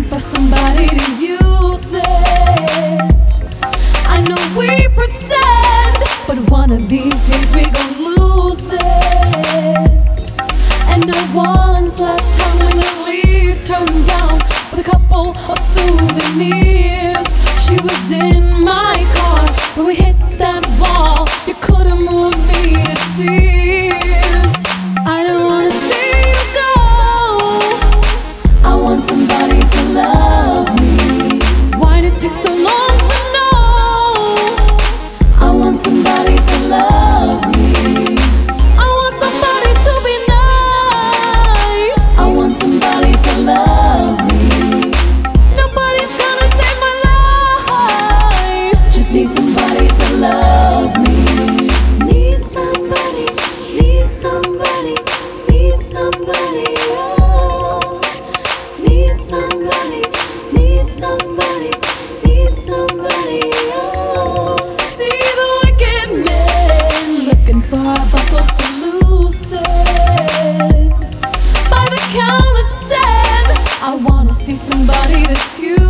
for somebody to use it. I know we pretend, but one of these days we gon' lose it. And no one's left time when the leaves turn brown, with a couple of souvenirs. She was in my car when we hit that wall. You could've moved me to tears. I don't wanna see you go. I want somebody to love me. Why'd it take so long to know? I want somebody to love me. I want somebody to be nice. I want somebody to love me. Nobody's gonna save my life. Just need somebody to love me. Need somebody, need somebody, need somebody, oh. Need somebody, need somebody, need somebody, oh. See the wicked men looking for our buckles to loosen. By the count of 10, I wanna see somebody that's you.